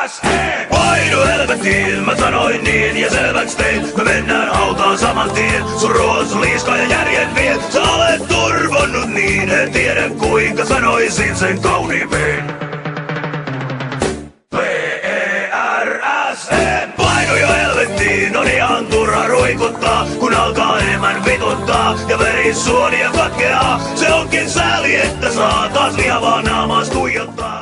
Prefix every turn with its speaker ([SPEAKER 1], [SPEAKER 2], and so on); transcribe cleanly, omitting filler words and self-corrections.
[SPEAKER 1] PRSE! Painu helvettiin, mä sanoin niin ja selväks tein. Me mennään hautaan saman tien. Sun ruos, liiska ja järjen vie. Sä olet turvonnut niin, en tiedä kuinka sanoisin sen kauniimmin. PRSE! Painu jo helvettiin, on ihan turha ruikuttaa, kun alkaa enemmän vituttaa ja verisuonia katkeaa. Se onkin sääli, että saa taas lihavaa naamaas tuijottaa.